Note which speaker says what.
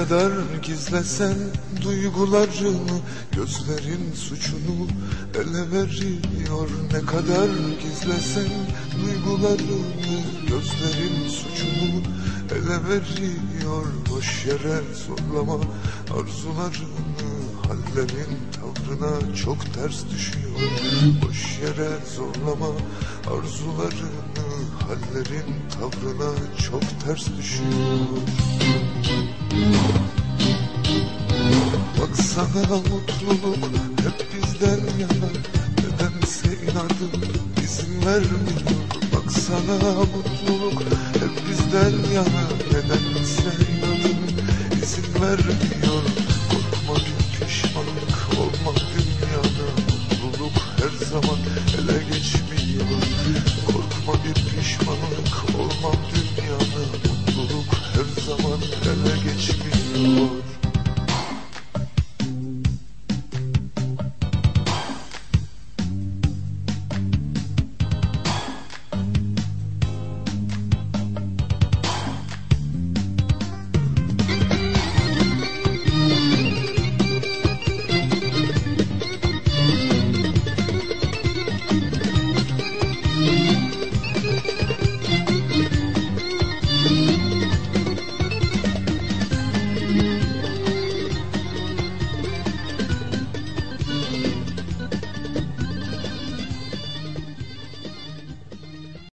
Speaker 1: kadar gizlesen duygularını, gözlerin suçunu ele veriyor. Ne kadar gizlesen duygularını, gözlerin suçunu ele veriyor. Boş yere zorlama arzularını, hallerin tavrına çok ters düşüyor. Boş yere zorlama arzularını, hallerin tavrına çok ters düşüyor. Baksana mutluluk hep bizden yana, nedense inadım izin vermiyor. Baksana mutluluk hep bizden yana, nedense inadım izin vermiyor.